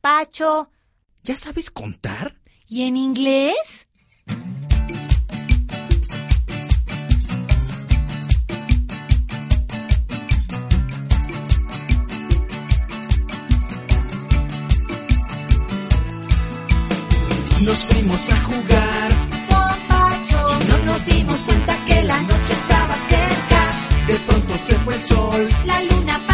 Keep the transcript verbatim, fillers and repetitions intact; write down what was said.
papacho. ¿Ya sabes contar? ¿Y en inglés? Nos fuimos a jugar, Papacho, y no nos dimos cuenta que la noche estaba cerca. De pronto se fue el sol. la luna